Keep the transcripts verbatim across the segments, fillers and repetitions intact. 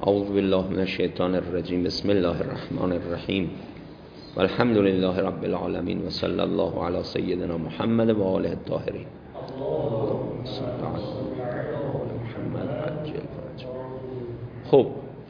اعوذ بالله من الشیطان الرجیم. بسم الله الرحمن الرحیم و الحمد لله رب العالمین و صلی الله علی سیدنا محمد و آله الطاهرین. خب،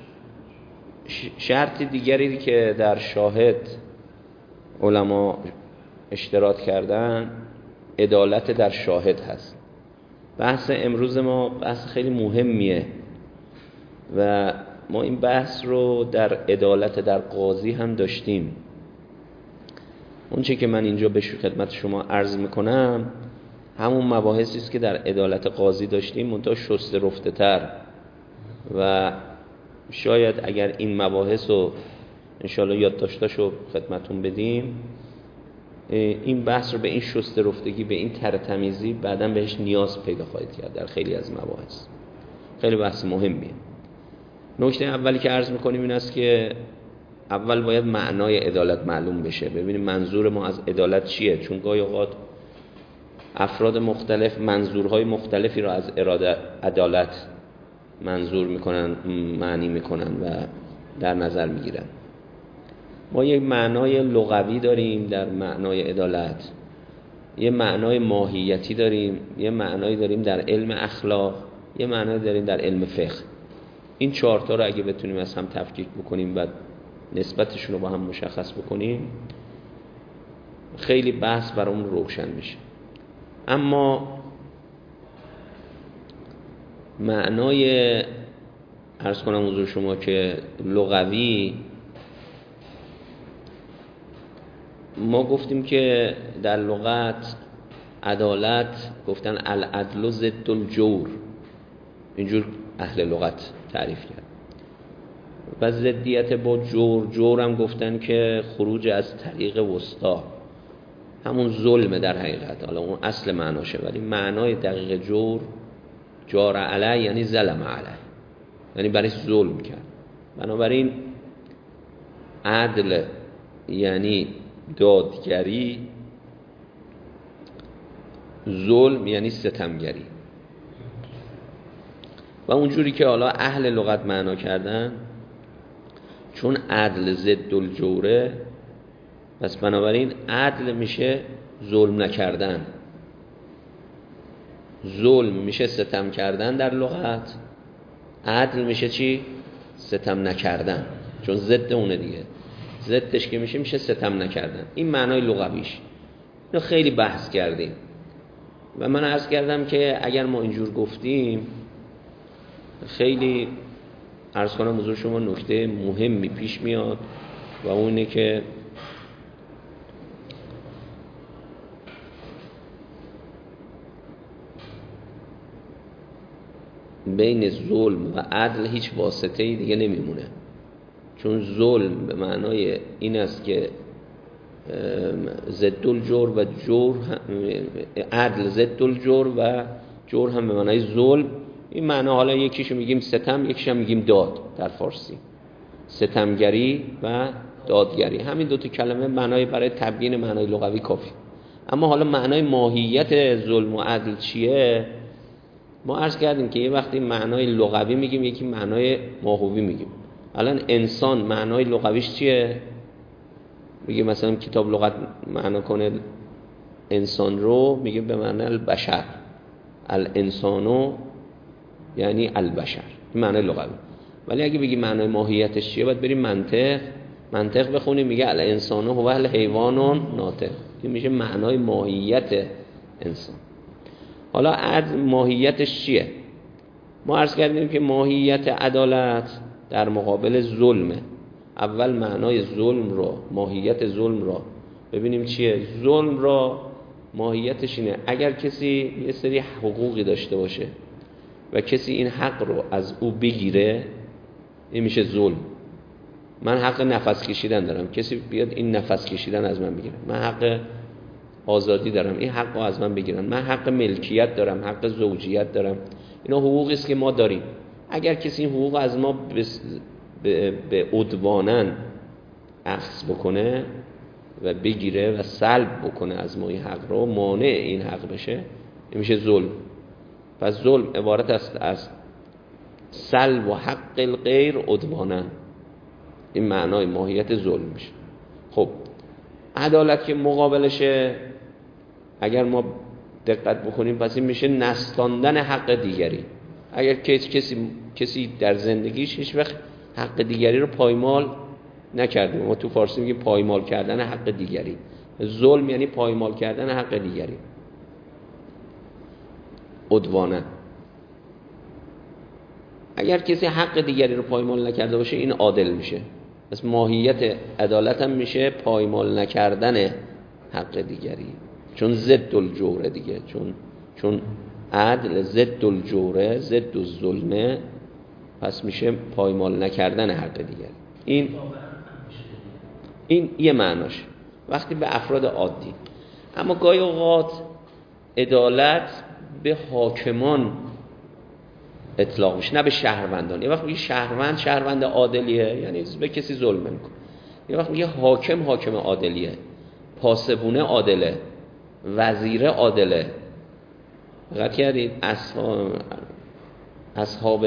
شرط دیگری که در شاهد علما اشتراط کردن عدالت در شاهد هست. بحث امروز ما بحث خیلی مهمیه و ما این بحث رو در عدالت در قاضی هم داشتیم. اون چه که من اینجا به خدمت شما عرض میکنم همون مباحثی است که در عدالت قاضی داشتیم، منتها شسته رفته تر و شاید اگر این مباحث رو انشاءالله یادداشتاشو خدمتون بدیم، این بحث رو به این شسته رفتگی، به این ترتمیزی بعداً بهش نیاز پیدا خواهید کرد در خیلی از مباحث. خیلی بحث مهمیه. نکته اولی که عرض میکنیم این است که اول باید معنای عدالت معلوم بشه، ببینیم منظور ما از عدالت چیه، چون گاهی اوقات افراد مختلف منظورهای مختلفی را از اراده عدالت منظور میکنن، معنی میکنن و در نظر میگیرن. ما یک معنای لغوی داریم در معنای عدالت، یه معنای ماهیتی داریم، یه معنای داریم در علم اخلاق، یه معنای داریم در علم فقه. این چهار تا رو اگه بتونیم از هم تفکیک بکنیم و نسبتشون رو با هم مشخص بکنیم، خیلی بحث برامون روشن میشه. اما معنای عرض کنم حضور شما که لغوی، ما گفتیم که در لغت عدالت گفتن العدل ضد الجور، اینجور اهل لغت تعریف کرد. و ضدیت با جور، جور هم گفتن که خروج از طریق وسطا، همون ظلم در حقیقت. حالا اون اصل معناشه، ولی معنای دقیق جور جار علی یعنی ظلم علی، یعنی برای ظلم کرد. بنابراین عدل یعنی دادگری، ظلم یعنی ستمگری. و اونجوری که حالا اهل لغت معنا کردن، چون عدل ضد الجوره، پس بنابراین عدل میشه ظلم نکردن، ظلم میشه ستم کردن در لغت، عدل میشه چی؟ ستم نکردن، چون ضد اونه دیگه. ضدش که میشه میشه ستم نکردن. این معنای لغویش. اینو خیلی بحث کردیم و من عرض کردم که اگر ما اینجور گفتیم، خیلی عرض کنم حضور شما نکته مهمی پیش میاد و اونه که بین ظلم و عدل هیچ واسطه‌ای دیگه نمیمونه. چون ظلم به معنای این است که ضد الجور و جور، عدل ضد الجور و جور هم به معنای ظلم. این معنا حالا یکیشو میگیم ستم، یکیشو میگیم داد در فارسی. ستمگری و دادگری، همین دو تا کلمه معنای برای تبیین معنای لغوی کافی. اما حالا معنای ماهیت ظلم و عدل چیه؟ ما عرض کردیم که یه وقتی معنای لغوی میگیم، یکی معنای ماهوی میگیم. الان انسان معنای لغویش چیه؟ میگه مثلا کتاب لغت معنا کنه انسان رو، میگه به معنی البشر، الانسانو یعنی البشر، این معنای لغوی. ولی اگه بگی معنای ماهیتش چیه، باید بریم منطق منطق بخونیم، میگه الانسانو هو الحیوان ناطق، این میشه معنای ماهیت انسان. حالا عدل ماهیتش چیه؟ ما عرض کردیم که ماهیت عدالت در مقابل ظلمه. اول معنای ظلم رو، ماهیت ظلم رو ببینیم چیه. ظلم را ماهیتش اینه اگر کسی یه سری حقوقی داشته باشه و کسی این حق رو از او بگیره، این میشه ظلم. من حق نفس کشیدن دارم، کسی بیاد این نفس کشیدن از من بگیره. من حق آزادی دارم، این حق رو از من بگیرن. من حق ملکیت دارم، حق زوجیت دارم. اینا حقوقی است که ما داریم. اگر کسی این حقوق از ما به به عدواناً اخذ بکنه و بگیره و سلب بکنه از ما این حق رو، مانع این حق بشه، این میشه ظلم. پس ظلم عبارت است از سلب و حق الغیر عدوانا. این معنای ماهیت ظلم میشه. خب عدالت که مقابلشه اگر ما دقت بکنیم پس این میشه نستاندن حق دیگری. اگر کسی کسی در زندگیش هیچ وقت حق دیگری رو پایمال نکرده، ما تو فارسی میگیم پایمال کردن حق دیگری. ظلم یعنی پایمال کردن حق دیگری، عدوانه. اگر کسی حق دیگری رو پایمال نکرده باشه این عادل میشه. پس ماهیت عدالت هم میشه پایمال نکردن حق دیگری، چون ضد الجوره دیگه، چون چون عدل ضد الجوره، ضد الظلمه، پس میشه پایمال نکردن حق دیگری. این این یه معناش وقتی به افراد عادی. اما گاهی اوقات عدالت به حاکمان اطلاق میشه، نه به شهروندان. یه وقت میگه شهروند شهروند عادلیه، یعنی به کسی ظلم نمیکنه. یه وقت میگه حاکم حاکم عادلیه، پاسبونه عادله، وزیر عادله. دقت کردید اصحاب اصحاب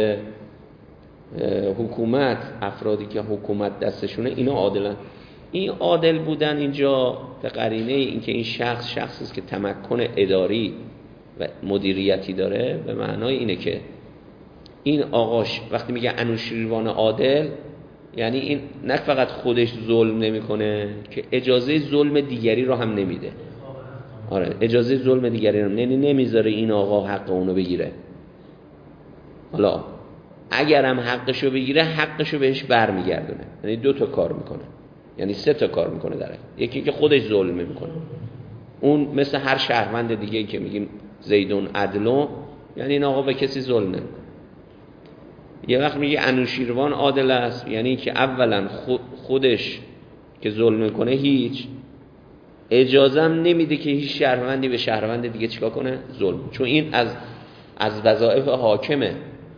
حکومت، افرادی که حکومت دستشونه، اینا عادلن. این عادل بودن اینجا به قرینه این که این شخص شخصی است که تمکن اداری و مدیریتی داره، به معنای اینه که این آقاش وقتی میگه انوشیروان عادل، یعنی این نه فقط خودش ظلم نمیکنه که اجازه ظلم دیگری رو هم نمیده. آره اجازه ظلم دیگری رو یعنی نمیذاره این آقا حق اونو بگیره. حالا اگرم حقشو بگیره حقشو بهش برمیگردونه. یعنی دو تا کار میکنه، یعنی سه تا کار میکنه داره. یکی که خودش ظلم میکنه، اون مثل هر شهروند دیگه‌ای که میگیم زیدون عدلو، یعنی این آقا به کسی ظلم نمیکنه. یه وقت میگه انوشیروان عادل است، یعنی که اولا خودش که ظلم میکنه هیچ اجازه هم نمیده که هیچ شهروندی به شهروند دیگه چیکار کنه؟ ظلم. چون این از از وظایف حاکمه.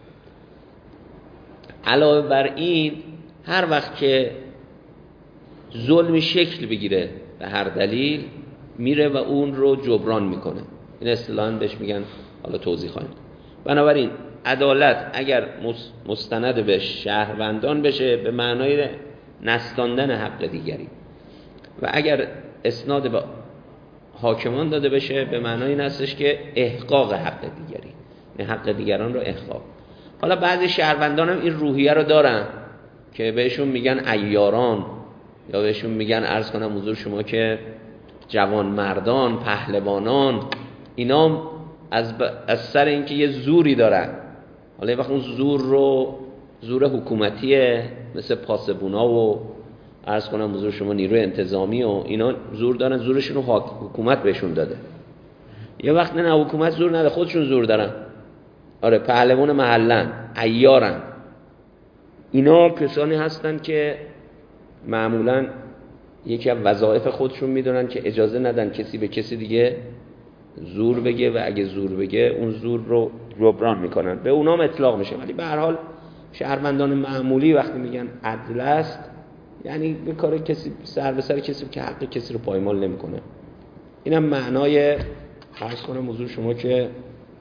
علاوه بر این هر وقت که ظلم شکل بگیره به هر دلیل میره و اون رو جبران میکنه. این اصطلاحاً بهش میگن، حالا توضیح خواهیم. بنابراین عدالت اگر مستند به شهروندان بشه به معنای نستاندن حق دیگری، و اگر اسناد به حاکمان داده بشه به معنای این هستش که احقاق حق دیگری، این حق دیگران رو احقاق. حالا بعضی شهروندان هم این روحیه رو دارن که بهشون میگن عیاران، یا بهشون میگن عرض کنم حضور شما که جوان مردان، پهلوانان. اینا از, ب... از سر اینکه یه زوری دارن، حالا یه وقت اون زور رو زور حکومتیه مثل پاسبونا و عرض کنم حضور شما نیروی انتظامی و اینا زور دارن، زورشون رو حکومت بهشون داده. یه وقت نه حکومت زور نده، خودشون زور دارن. آره پهلوان محلن، عیارن. اینا کسانی هستن که معمولاً یکی از وظایف خودشون میدونن که اجازه ندن کسی به کسی دیگه زور بگه، و اگه زور بگه اون زور رو جبران میکنن، به اونام اطلاق میشه. ولی به هر حال شهروندان معمولی وقتی میگن عدل است، یعنی به کار کسی سر به سر کسی که حق کسی رو پایمال نمیکنه. اینم معنای عرض کنم حضور شما که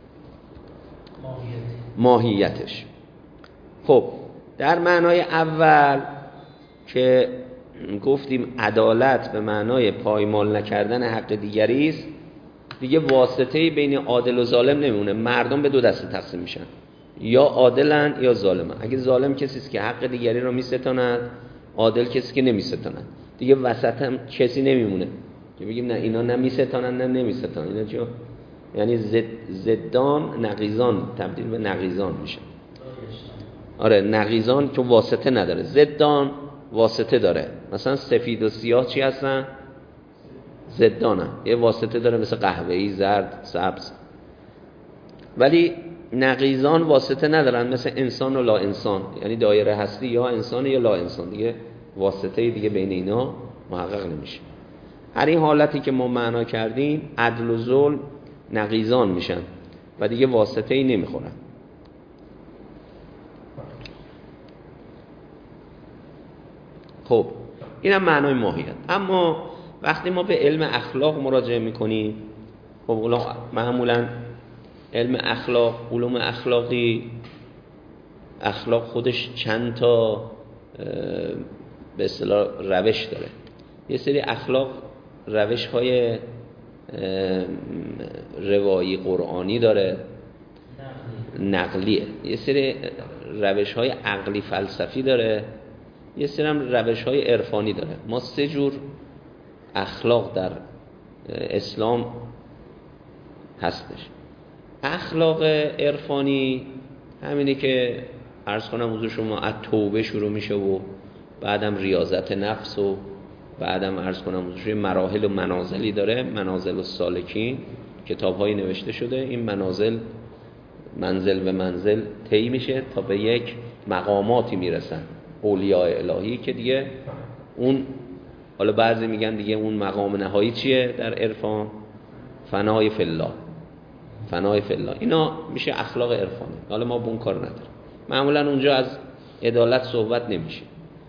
ماهیتش. خب در معنای اول که گفتیم عدالت به معنای پایمال نکردن حق دیگری است، دیگه واسطه‌ای بین عادل و ظالم نمیمونه. مردم به دو دسته تقسیم میشن، یا عادلن یا ظالمن. اگه ظالم کسی است که حق دیگری رو میستاند، عادل کسی که نمیستاند. دیگه وسط هم کسی نمیمونه که بگیم نه اینا نه میستانن نه نمیستانن. اینا چه؟ یعنی زد زدان نقیضان تبدیل به نقیضان میشن. آره نقیضان چون واسطه نداره، زدان واسطه داره. مثلا سفید و سیاه چی هستن؟ زدانن، یه واسطه داره مثل قهوه‌ای، زرد، سبز. ولی نقیضان واسطه ندارن مثل انسان و لا انسان، یعنی دایره هستی یا انسان یا لا انسان، دیگه واسطه دیگه بین اینا محقق نمیشه. هر این حالتی که ما معنا کردیم عدل و ظلم نقیضان میشن و دیگه واسطه ای نمیخورن. خب اینم معنای ماهیت. اما وقتی ما به علم اخلاق مراجعه میکنیم، خب معمولا علم اخلاق، علوم اخلاقی اخلاق خودش چند تا به اصطلاح روش داره. یه سری اخلاق روش های روایی قرآنی داره، نقلیه. یه سری روش های عقلی فلسفی داره، یه سری هم روش های عرفانی داره. ما سه جور اخلاق در اسلام هستش. اخلاق عرفانی همینه که عرض کنم حضور شما از توبه شروع میشه و بعدم ریاضت نفس و بعدم عرض کنم حضور مراحل و منازلی داره. منازل السالکین کتاب‌هایی نوشته شده. این منازل منزل به منزل طی میشه تا به یک مقاماتی میرسن اولیاء الهی که دیگه اون، حالا بعضی میگن دیگه اون مقام نهایی چیه در عرفان؟ فنای فی الله. فنای فی الله اینا میشه اخلاق عرفانی. حالا ما به اون کار نداریم. معمولا اونجا از عدالت صحبت نمیشه.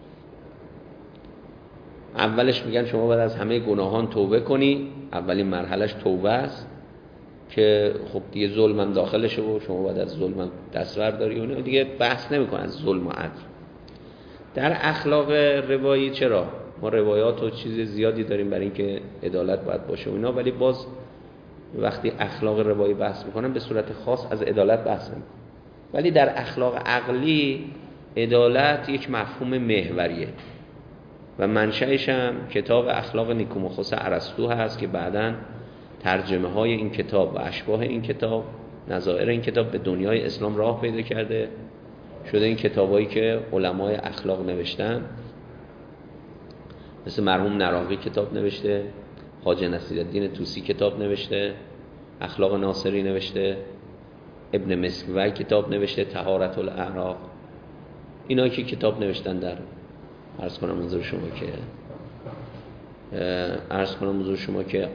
اولش میگن شما باید از همه گناهان توبه کنی. اولین مرحلهش توبه است که خب دیگه ظلم هم داخلشه و شما باید از ظلم هم دست برداری. اون دیگه بحث نمیکنن از ظلم و عدل. در اخلاق روایی چرا ما روایات و چیز زیادی داریم برای اینکه عدالت باید باشه و اینا، ولی باز وقتی اخلاق روایی بحث میکنن به صورت خاص از عدالت بحث نمیکنن. ولی در اخلاق عقلی عدالت یک مفهوم محوریه و منشأش هم کتاب اخلاق نیکوماخوس ارسطو هست که بعداً ترجمه های این کتاب و اشباه این کتاب، نظائر این کتاب به دنیای اسلام راه پیدا کرده شده. این کتابایی که علمای اخلاق نوشتن، مثل مرحوم نراقی کتاب نوشته، خواجه نصیرالدین طوسی کتاب نوشته، اخلاق ناصری نوشته، ابن مسکوی کتاب نوشته، طهارت الاعراق. اینا که کتاب نوشتن در عرض کنم حضور شما که عرض کنم حضور شما که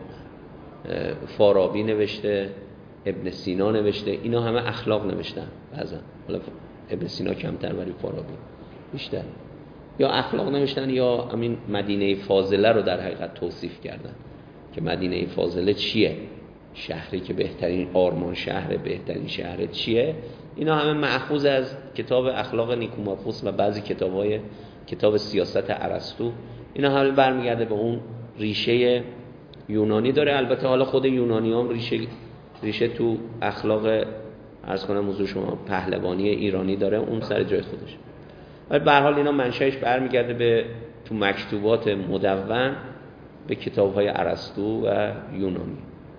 فارابی نوشته، ابن سینا نوشته. اینا همه اخلاق نوشتن. بعضا حالا ابن سینا کمتر ولی فارابی بیشتر. یا اخلاق نوشتن یا همین مدینه فاضله رو در حقیقت توصیف کردن که مدینه فاضله چیه، شهری که بهترین آرمان شهر، بهترین شهر چیه. اینا همه مأخوذ از کتاب اخلاق نیکوماخوس و بعضی کتاب‌های کتاب سیاست ارسطو. اینا همه برمیگرده به اون ریشه یونانی داره. البته حالا خود یونانی هم ریشه ریشه تو اخلاق عرض کنم حضور شما پهلوانی ایرانی داره، اون سر جای خودش. ولی به هر حال اینا منشأش برمیگرده به تو مکتوبات مدون به کتاب‌های ارسطو و یونانی.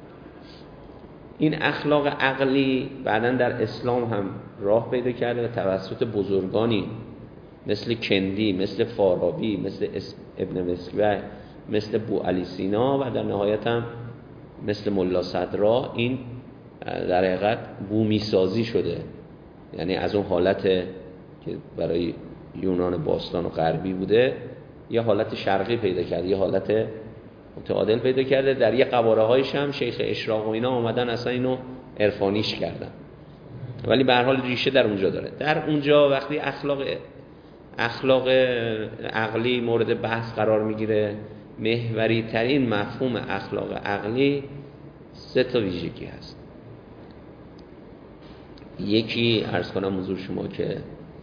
این اخلاق عقلی بعداً در اسلام هم راه پیدا کرده و توسط بزرگانی مثل کندی، مثل فارابی، مثل ابن مسکوی، مثل بوعلی سینا و در نهایت هم مثل ملا صدرا این در حقیقت بومی سازی شده. یعنی از اون حالت که برای یونان باستان و غربی بوده یه حالت شرقی پیدا کرده، یه حالت متعادل پیدا کرده. در یه قواره هایش هم شیخ اشراق و اینا آمدن اصلا اینو عرفانیش کردن، ولی به هر حال ریشه در اونجا داره. در اونجا وقتی اخلاق اخلاق عقلی مورد بحث قرار میگیره، محوری ترین مفهوم اخلاق عقلی سه تا ویژگی هست. یکی عرض کنم حضور شما که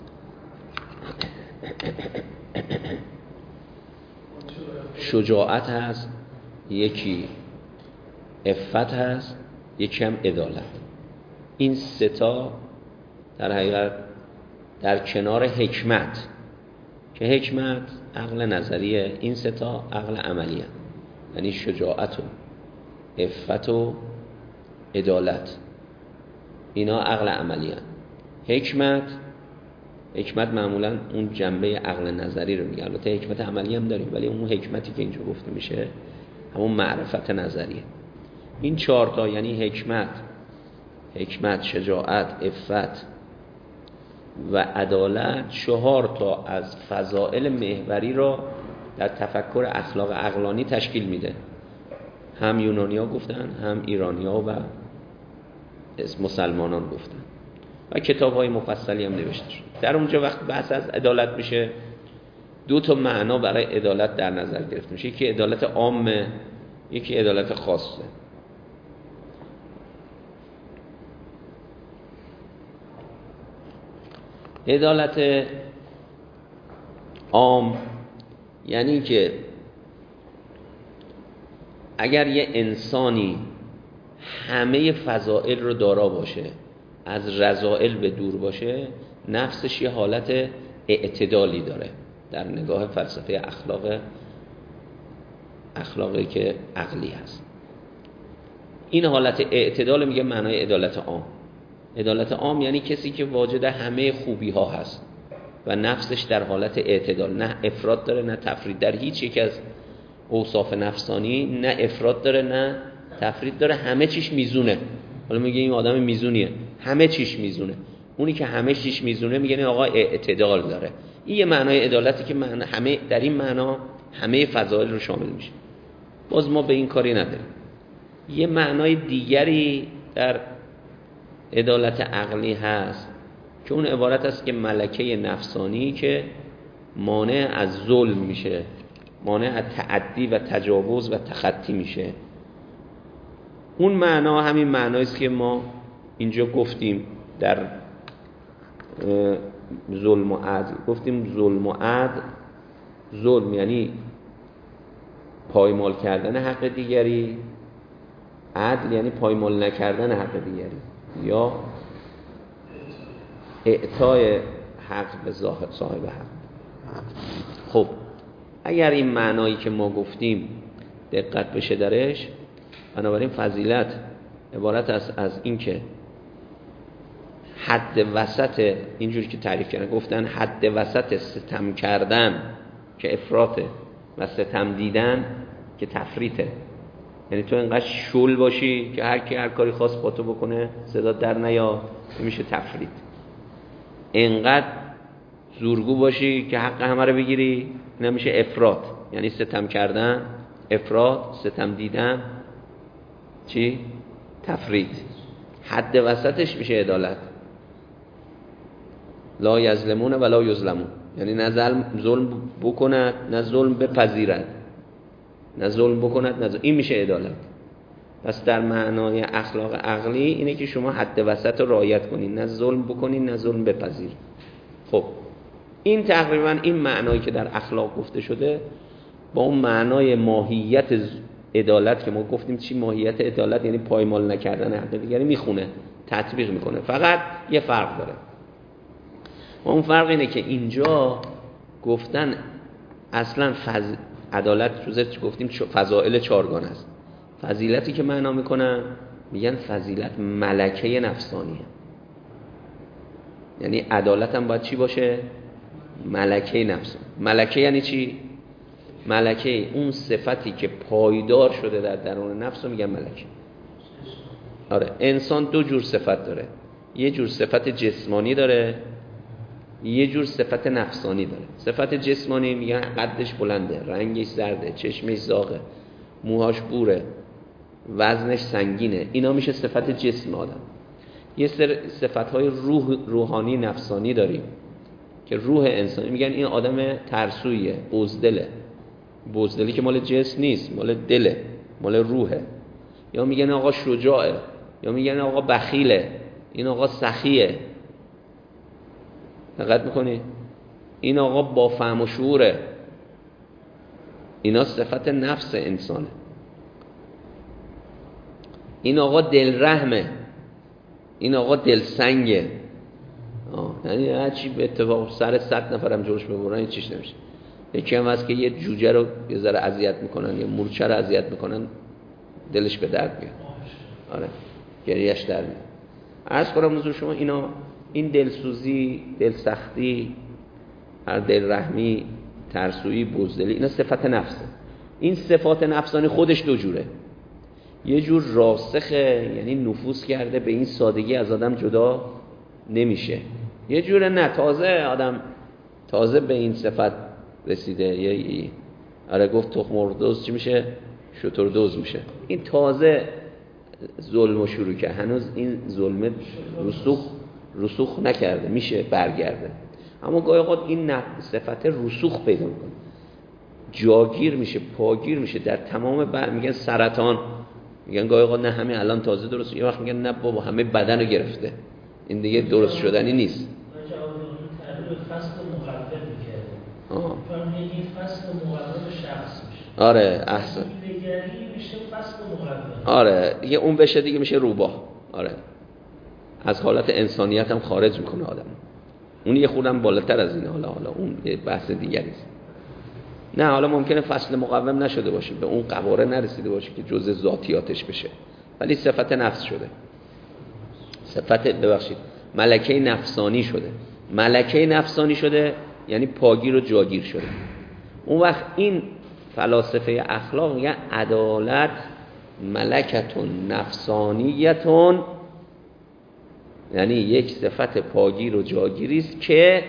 شجاعت هست، یکی عفت هست، یکی هم عدالت. این سه تا در حقیقت در کنار حکمت که حکمت عقل نظریه، این سه تا عقل عملیه. یعنی شجاعت و عفت و عدالت اینا عقل عملیه. حکمت حکمت معمولا اون جنبه عقل نظری رو میگه. البته حکمت عملی هم داریم ولی اون حکمتی که اینجا گفته میشه همون معرفت نظریه. این چهار تا یعنی حکمت حکمت شجاعت، عفت و عدالت، چهار تا از فضائل محوری را در تفکر اخلاق عقلانی تشکیل میده. هم یونانی‌ها گفتن، هم ایرانی‌ها و مسلمانان گفتن و کتاب‌های مفصلی هم نوشته شد. در اونجا وقت بحث از عدالت میشه، دو تا معنا برای عدالت در نظر گرفته میشه. یکی عدالت عامه، یکی عدالت خاصه. عدالت عام یعنی که اگر یه انسانی همه فضائل رو دارا باشه، از رذائل به دور باشه، نفسش یه حالت اعتدالی داره در نگاه فلسفه اخلاق، اخلاقی که عقلی هست. این حالت اعتدال میگه معنای عدالت عام. عدالت عام یعنی کسی که واجد همه خوبی ها هست و نفسش در حالت اعتدال، نه افراط داره نه تفرید در هیچ یک از اوصاف نفسانی، نه افراط داره نه تفرید داره، همه چیش میزونه. حالا میگه این آدم میزونیه، همه چیش میزونه. اونی که همه چیش میزونه میگه آقا اعتدال داره. این یه معنای عدالتی که معنی همه در این معنا همه فضائل رو شامل میشه. باز ما به این کاری نداریم. یه معنای دیگری در عدالت عقلی هست که اون عبارت است که ملکه نفسانی که مانع از ظلم میشه، مانع از تعدی و تجاوز و تخطی میشه. اون معنا همین معنایی است که ما اینجا گفتیم در ظلم و عدل. گفتیم ظلم و عدل، ظلم یعنی پایمال کردن حق دیگری، عدل یعنی پایمال نکردن حق دیگری یا اعطای حق به صاحب حق. خب اگر این معنایی که ما گفتیم دقت بشه درش، بنابراین فضیلت عبارت است از این که حد وسط، اینجوری که تعریف کردن گفتن حد وسط ستم کردن که افراطه و ستم دیدن که تفریطه. یعنی تو اینقدر شل باشی که هر کی هر کاری خواست با تو بکنه صدا در نیاد، میشه تفریط. اینقدر زورگو باشی که حق همه رو بگیری، نمیشه افراط. یعنی ستم کردن افراط، ستم دیدن چی؟ تفریط. حد وسطش میشه عدالت. لا یظلمون ولا یظلمون، یعنی نه ظلم بکند نه ظلم بپذیرد، نه ظلم بکند نه ظلم. این میشه عدالت. پس در معنای اخلاق عقلی اینه که شما حد وسط رو رعایت کنید، نه ظلم بکنید نه ظلم بپذیر. خب این تقریبا این معنایی که در اخلاق گفته شده با اون معنای ماهیت عدالت که ما گفتیم چی ماهیت عدالت، یعنی پایمال نکردن حق دیگری، میخونه، تطبیق میکنه. فقط یه فرق داره و اون فرق اینه که اینجا گفتن اصلا فض... عدالت روزه گفتیم فضائل چارگانه است. فضیلتی که معنا میکنن میگن فضیلت ملکه نفسانیه. یعنی عدالت هم باید چی باشه؟ ملکه نفسانی. ملکه یعنی چی؟ ملکه اون صفتی که پایدار شده در درون نفس رو میگن ملکه. آره، انسان دو جور صفت داره، یه جور صفت جسمانی داره، یه جور صفت نفسانی داره. صفت جسمانی میگن قدش بلنده، رنگش زرده، چشمش زاغه، موهاش بوره، وزنش سنگینه. اینا میشه صفت جسم آدم. یه سر صفت‌های روح روحانی نفسانی داریم که روح انسانی میگن این آدم ترسویه، بزدله. بزدلی که مال جسم نیست، مال دله، مال روحه. یا میگن آقا شجاعه، یا میگن آقا بخیله، این آقا سخیه. دقت میکنی؟ این آقا با فهم و شعوره. اینا صفت نفس انسانه. این آقا دل رحمه، این آقا دل سنگه. یعنی هرچی به اتفاق سر صد نفرم جلوش ببرن این چیش نمیشه. یکی هم هست که یه جوجه رو یه ذره اذیت میکنن، یه مورچه رو اذیت میکنن، دلش به درد میاد. آره، گریهش در میاد. عرض کنم حضور شما اینا، این دلسوزی، دلسختی، هر دل رحمی، ترسویی، بزدلی، اینا صفت نفسه. این صفات نفسانی خودش دو جوره. یه جور راسخه، یعنی نفوذ کرده، به این سادگی از آدم جدا نمیشه. یه جور نه، تازه آدم تازه به این صفت رسیده. یه آره گفت تخم دوز چی میشه؟ شتر دوز میشه. این تازه ظلم شروع کرد، هنوز این ظلم رسوخ رسوخ نکرده، میشه برگرده. اما گاهی اوقات این صفت رسوخ پیدا میکنه، جاگیر میشه، پاگیر میشه در تمام ب... میگن سرطان، میگن گاهی اوقات نه همه الان تازه درست، یه وقت میگن نه بابا همه بدن رو گرفته، این دیگه درست شدنی نیست. به فصل مقوم میکردیم. آه. این فصل مقوم شخص میشه. آره احسن. دیگری میشه فصل مقوم. آره دیگه اون بشه دیگه میشه روباه. آره. از حالت انسانیت هم خارج میکنه آدم. اون یه خودم بالاتر از اینه. حالا حالا اون یه بحث دیگری است. نه حالا ممکنه فصل مقوم نشده باشه، به اون قواره نرسیده باشه که جزء ذاتیاتش بشه، ولی صفت نفس شده، صفت ببخشید ملکه نفسانی شده. ملکه نفسانی شده یعنی پاگیر و جاگیر شده. اون وقت این فلاسفه اخلاق میگن عدالت ملکتون نفسانیتون، یعنی یک صفت پاگیر و جاگیری است که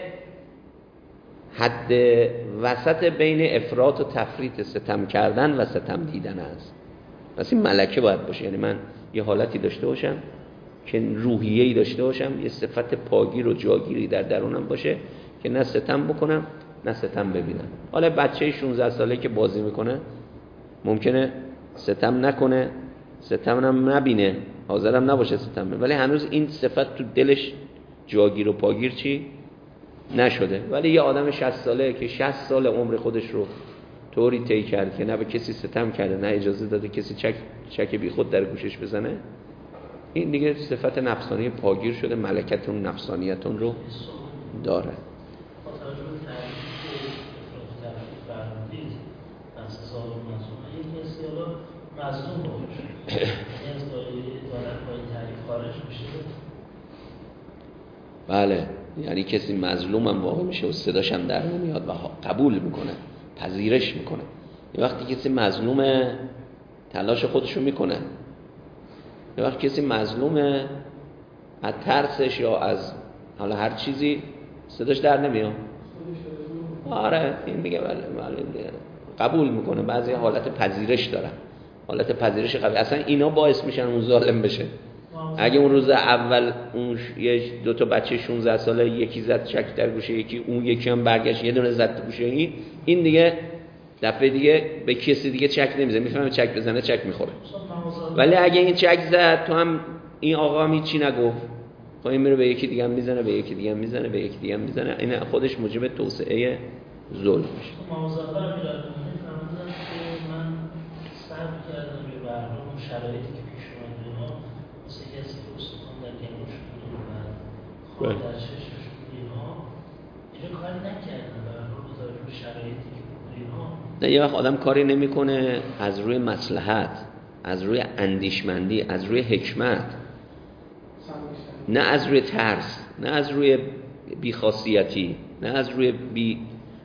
حد وسط بین افراط و تفریط، ستم کردن و ستم دیدن است. پس این ملکه باید باشه، یعنی من یه حالتی داشته باشم که روحیه‌ای داشته باشم، یه صفت پاگیر و جاگیری در درونم باشه که نه ستم بکنم نه ستم ببینم. حالا بچه شانزده ساله که بازی میکنه ممکنه ستم نکنه، ستم هم نبینه، حاضرم نباشه ستم ببینه، ولی هنوز این صفت تو دلش جاگیر و پاگیر چی نشده. ولی یه آدم شصت ساله که شصت سال عمر خودش رو طوری طی کرد که نه به کسی ستم کرده، نه اجازه داده کسی چک چک بی خود در گوشش بزنه، این دیگه صفت نفسانی پاگیر شده، ملکتون نفسانیتون رو داره. بله، یعنی کسی مظلوم هم واقع میشه و صداش هم در نمیاد و قبول میکنه، پذیرش میکنه. یه وقتی کسی مظلومه تلاش خودشو میکنه، یه وقتی کسی مظلومه از ترسش یا از حالا هر چیزی صداش در نمیاد. آره این میگه بله بله قبول میکنه. بعضی حالت پذیرش دارن، حالت پذیرش قبول. اصلا اینا باعث میشن اون ظالم بشه. اگه اون روز اول اون یه دو تا بچه شانزده ساله یکی زد چک در گوشه یکی، اون یکی هم برگشت یه دونه زد گوشه این، این دیگه دفعه دیگه به کسی دیگه چک نمیزنه، میفهمه چک بزنه چک میخوره. ولی اگه این چک زد تو هم این آقا هم هیچی نگفت، خب این میره به یکی دیگه هم میزنه، به یکی دیگه هم میزنه، به یکی دیگه هم میزنه، این خودش موجب توسعه ظلم میشه. موظفه میراد میفهمم که من صبر کردم به برنامه شرایطی که پیش اومد اینا، مثل کسی که استخوان در گلوش بود و خواب در چشمش بود اینا، اینجا کاری نکردم برنامه گذاری رو شرایطی که بود اینا. نه یه وقت آدم کاری نمیکنه از روی مصلحت، از روی اندیشمندی، از روی حکمت، نه از روی ترس، نه از روی بیخاصیتی، نه از روی بی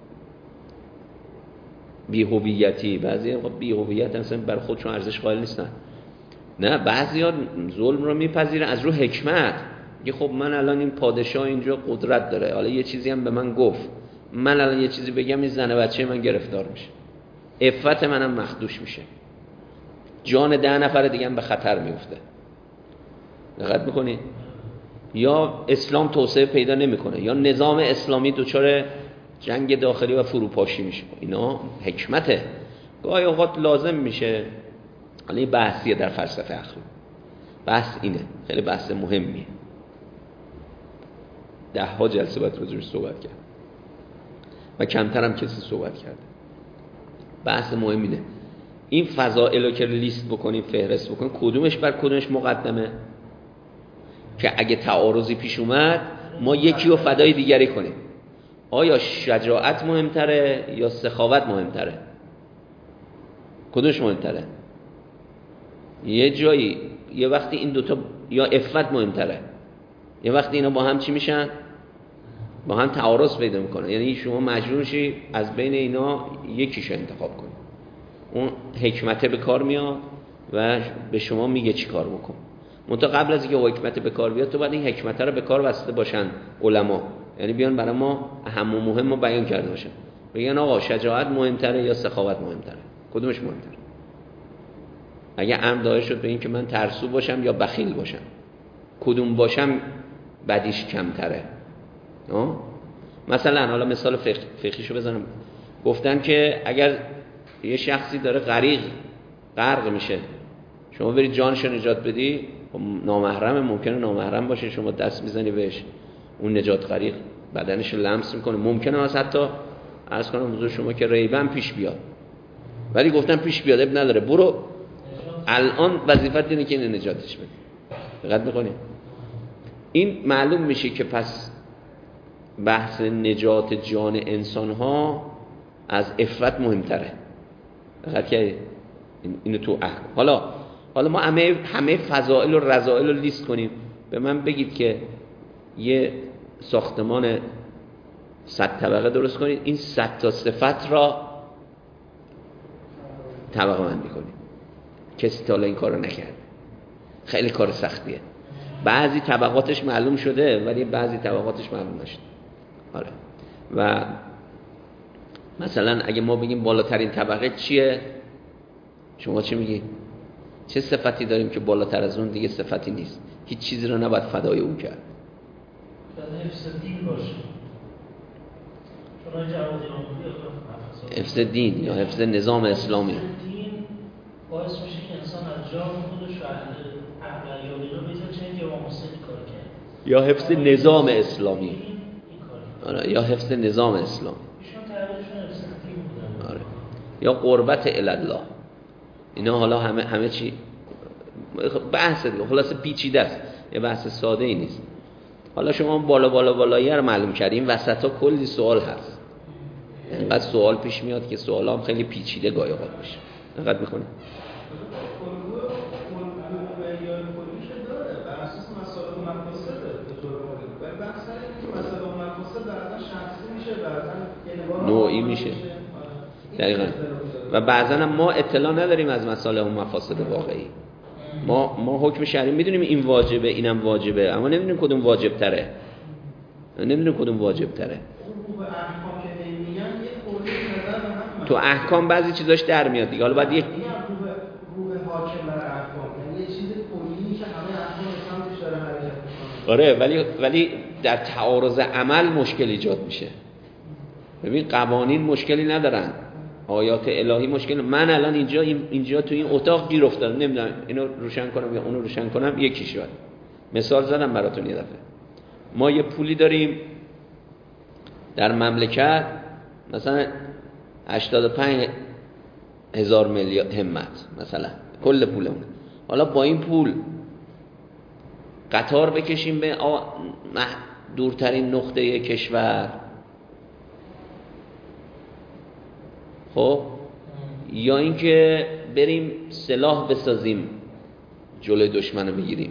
بی هویتی. بعضی بی هویت اصلا بر خودشون ارزش قائل نیستن. نه بعضیا ظلم رو میپذیرن از روی حکمت. میگه خب من الان این پادشاه اینجا قدرت داره، حالا یه چیزی هم به من گفت، من الان یه چیزی بگم این زن بچه من گرفتار میشه، عفت منم مخدوش میشه، جان ده نفر دیگه هم به خطر میفته. دقت میکنی؟ یا اسلام توسعه پیدا نمیکنه، یا نظام اسلامی دچار جنگ داخلی و فروپاشی میشه. اینا حکمته. گاهی اوقات لازم میشه. حالا این بحثیه در فلسفه اخلاق. بحث اینه، خیلی بحث مهمیه. ده ها جلسه باید راجعش صحبت کرد و کمتر هم کسی صحبت کرده. بحث مهم اینه. این فضائل رو که لیست بکنیم، فهرست بکنیم، کدومش بر کدومش مقدمه، که اگه تعارضی پیش اومد ما یکی رو فدای دیگری کنیم. آیا شجاعت مهمتره یا سخاوت مهمتره؟ کدومش مهمتره؟ یه جایی یه وقتی این دوتا، یا عفت مهمتره، یه وقتی اینا با هم چی میشن؟ با هم تعارض پیدا میکنن. یعنی شما مجبور شی از بین اینا یکیشو انتخاب کنی. اون حکمت به کار میاد و به شما میگه چی کار بکن. منتها قبل از اینکه حکمت به کار بیاد تو باید این حکمت رو به کار بسته باشن علما، یعنی بیان برای ما اهم و مهم رو بیان کرده باشن، بگن آقا شجاعت مهمتره یا سخاوت مهمتره، کدومش مهمتره؟ اگه امر دایر شد به این که من ترسو باشم یا بخیل باشم، کدوم باشم بدیش کمتره؟ آه؟ مثلا حالا مثال فقه فقهیشو بزنم، گفتن که اگر یه شخصی داره غریق غرق میشه، شما برید جانش رو نجات بدی، نامحرم، ممکنه نامحرم باشه، شما دست میزنی بهش، اون نجات غریق بدنش رو لمس میکنه. ممکنه از حتی عرض کنم حضور شما که ریبن پیش بیاد، ولی گفتن پیش بیاد اب نداره، برو الان وظیفت اینه که اینو نجاتش بده. دقت میکنید؟ این معلوم میشه که پس بحث نجات جان انسان ها از عفت مهمتره. دقت کردید؟ اینو تو احکام. حالا حالا ما همه همه فضائل و رذائل رو لیست کنیم. به من بگید که یه ساختمان صد طبقه درست کنید، این صد تا صفت را طبقه بندی کنید. کسی تا حالا این کارو نکرده. خیلی کار سختیه. بعضی طبقاتش معلوم شده ولی بعضی طبقاتش معلوم نشده. آره. و مثلا اگه ما بگیم بالاترین طبقه چیه، شما چی میگی؟ چه صفتی داریم که بالاتر از اون دیگه صفتی نیست؟ هیچ چیزی رو نباید فدای اون کرد. حفظ دین باشه. حفظ دین یا حفظ نظام اسلامی. دین باعث میشه که انسان از جان خودش و اهل عیالی رو بذاره چه اینکه با مسلمی کار کرد. یا حفظ نظام اسلامی. آره، یا حفظ نظام اسلامی. ایشون تعریفشون حفظ دین بودن. آره. یا قربت الله. اینا حالا همه همه چی بحث دیگه، خلاصه پیچیده است، یه بحث ساده ای نیست. حالا شما بالا بالا بالایی رو معلوم کردیم، وسطا کلی سوال هست. اینقدر سوال پیش میاد که سوالا هم خیلی پیچیده گاهی اوقات میشه. دقت میکنید؟ نوعی میشه. دقیقاً. و بعضا ما اطلاع نداریم از مصالح و مفاسد واقعی. ما ما حکم شرعی میدونیم این واجبه اینم واجبه، اما نمیدونیم کدوم واجب تره. نمیدونیم کدوم واجب تره. تو احکام بعضی چیزاش در میاد دیگه. حالا بعد یک آره، ولی ولی در تعارض عمل مشکل ایجاد میشه. ببین قوانین مشکلی ندارن، آیات الهی مشکل. من الان اینجا اینجا تو این اتاق گیر افتادم، نمیدونم اینو روشن کنم یا اونو روشن کنم، یکی شد. مثال زدم براتون یه دفعه. ما یه پولی داریم در مملکت، مثلا هشتاد و پنج هزار میلیارد همت مثلا کل پولمون. حالا با این پول قطار بکشیم به دورترین نقطه کشور، خب، یا اینکه بریم سلاح بسازیم جلوی دشمن رو بگیریم.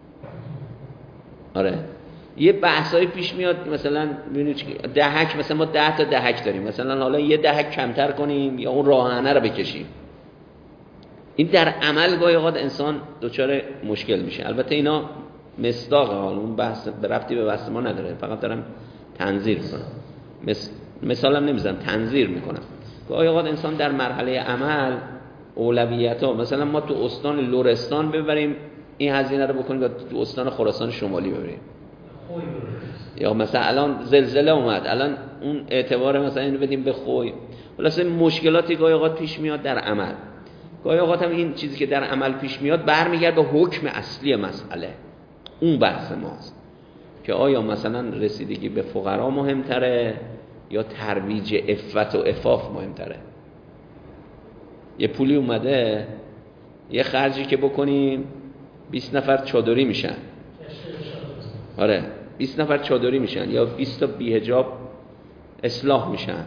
آره، یه بحثایی پیش میاد. مثلا ببینید دهک، مثلا ما ده تا دهک داریم، مثلا حالا یه دهک کمتر کنیم یا اون راهنه رو بکشیم. این در عمل گاهی اوقات انسان دچار مشکل میشه. البته اینا مصداقه، حالا اون بحث به ربطی به بحث ما نداره، فقط دارم تنظیر میکنم. مس... مثالم نمیزنم، تنظیر میکنم. گاهی اوقات انسان در مرحله عمل اولویت ها، مثلا ما تو استان لرستان ببریم این هزینه رو بکنیم، یا تو استان خراسان شمالی ببریم، یا مثلا الان زلزله اومد، الان اون اعتبار مثلا اینو بدیم به خوی. خلاصه مشکلاتی گاهی اوقات پیش میاد در عمل. گاهی اوقات هم این چیزی که در عمل پیش میاد برمیگرده به حکم اصلی مسئله. اون بحث ماست که آیا مثلا رسیدگی به فقرا مهمتره یا ترویج عفت و عفاف مهمتره. یه پولی اومده، یه خرجی که بکنیم بیست نفر چادری میشن. آره، بیست نفر چادری میشن، یا بیست تا بی‌حجاب اصلاح میشن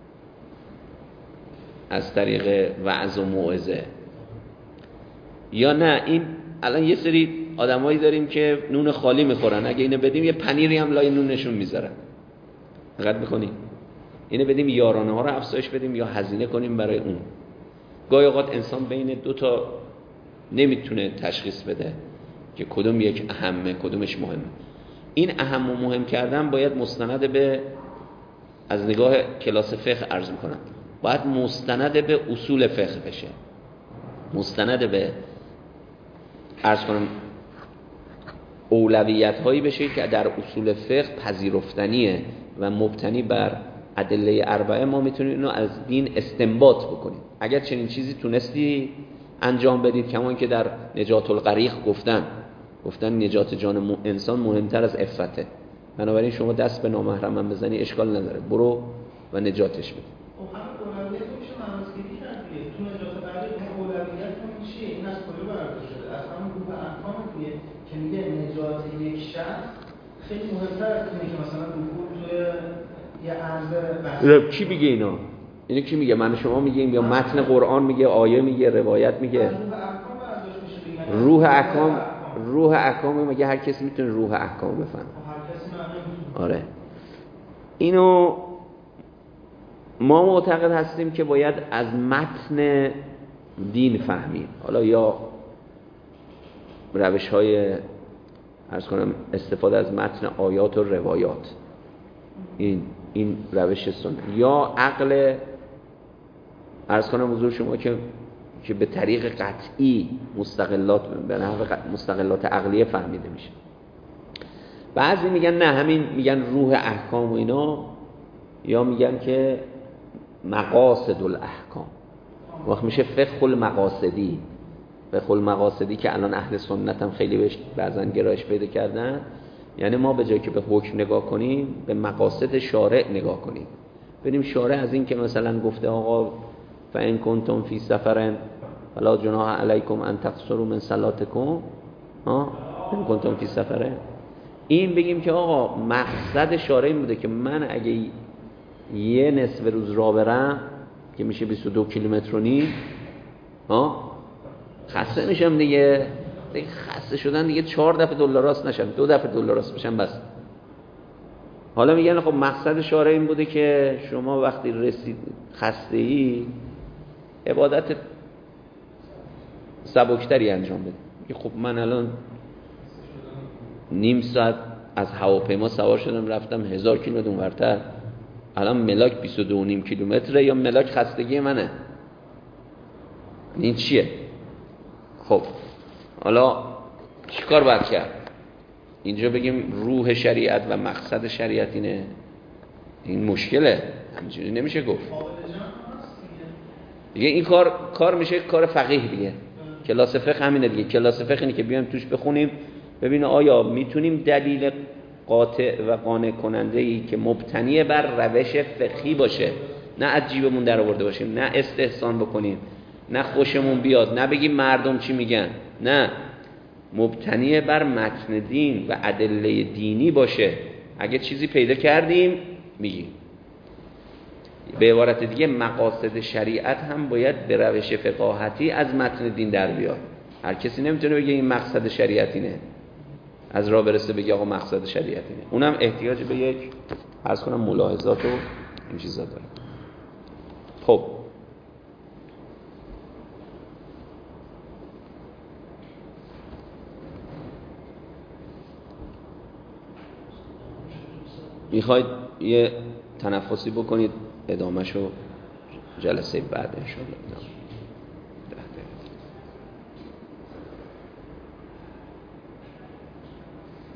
از طریق وعظ و موعظه. یا نه، این الان یه سری آدمایی داریم که نون خالی میخورن، اگه اینو بدیم یه پنیری هم لای نونشون میذارن. دقت میکنی؟ اینو بدیم یارانه ها رو افزایش بدیم یا هزینه کنیم برای اون. گاهی اوقات انسان بین دو تا نمیتونه تشخیص بده که کدوم یک اهمه کدومش مهمه. این اهم و مهم کردن باید مستند به، از نگاه کلاس فقه عرض میکنم، باید مستند به اصول فقه بشه، مستند به عرض کنم اولویت هایی بشه که در اصول فقه پذیرفتنیه و مبتنی بر ادله اربعه. ما میتونیم اینو از دین استنباط بکنیم. اگر چنین چیزی تونستی انجام بدید، کمان که در نجات الغریق گفتن گفتن نجات جان انسان مهمتر از عفته. بنابراین شما دست به نامحرمم بزنی اشکال نداره، برو و نجاتش بده. خب همین اولویت رو میشه مرزگیری کرد دیگه. تو نجات قلب اولویت اون چیه؟ این از کجا برداشته شده؟ از همون گروه احکام دیگه که میگه نجات یک شخص خیلی مهمتر از اینه که مثلا دخول توی یه عرض بحث. کی میگه اینا؟ اینو کی میگه؟ من شما میگیم یا متن قرآن میگه، آیه میگه، روایت میگه؟ روح احکام. روح احکام مگه هر کسی میتونه روح احکام بفهمه؟ هر کسی نمیتونه. آره. اینو ما معتقد هستیم که باید از متن دین فهمید. حالا یا روش های عرض کنم استفاده از متن آیات و روایات، این این روش سنت، یا عقل عرض کنم حضور شما که که به طریق قطعی مستقلات به نحو مستقلات عقلیه فهمیده میشه. بعضی میگن نه، همین میگن روح احکام و اینا، یا میگن که مقاصد الاحکام، وقت میشه فقه المقاصدی. فقه المقاصدی که الان اهل سنت هم خیلی بهش بعضن گرایش پیدا کردن، یعنی ما به جای که به حکم نگاه کنیم به مقاصد شارع نگاه کنیم. ببینیم شارع از این که مثلا گفته آقا فإن کنتم فی سفر فلا جناح علیکم ان تقصروا من صلاتکم، ها فإن کنتم فی سفر، این بگیم که آقا مقصد شارع این بوده که من اگه یه نصف روز راه برم که میشه بیست و دو کیلومتر و نیم، ها خسته میشم دیگه. دیگه خسته شدن دیگه چهار دفعه دلاراست نشم، دو دفعه دلاراست بشم بس. حالا میگن خب مقصد شارع این بوده که شما وقتی رسید خسته ای عبادت سبکتری انجام بده. خب من الان نیم ساعت از هواپیما سوار شدم رفتم هزار کیلومتر اونورتر، الان ملاک بیست و دو و نیم کیلومتره، یا ملاک خستگی منه؟ این چیه؟ خب حالا چیکار باید کرد؟ اینجا بگیم روح شریعت و مقصد شریعت اینه؟ این مشکله، همینجوری نمیشه گفت دیگه. این کار کار میشه کار فقیه دیگه. کلاس فقه همینه دیگه. کلاس فقه اینه که بیایم توش بخونیم ببینیم آیا میتونیم دلیل قاطع و قانع کننده ای که مبتنی بر روش فقهی باشه، نه از جیبمون در آورده باشیم، نه استحسان بکنیم، نه خوشمون بیاد، نه بگیم مردم چی میگن، نه، مبتنی بر متن دین و ادله دینی باشه. اگه چیزی پیدا کردیم میگیم. به عبارت دیگه مقاصد شریعت هم باید به روش فقاهتی از متن دین در بیاد. هر کسی نمیتونه بگه این مقصد شریعت اینه، از راه برسه بگه آقا مقصد شریعت اینه. اونم احتیاج به یک عرض کنم ملاحظات و این چیزا داره. خب میخواید یه تنفسی بکنید ادامهشو جلسه بعد انشاءالله.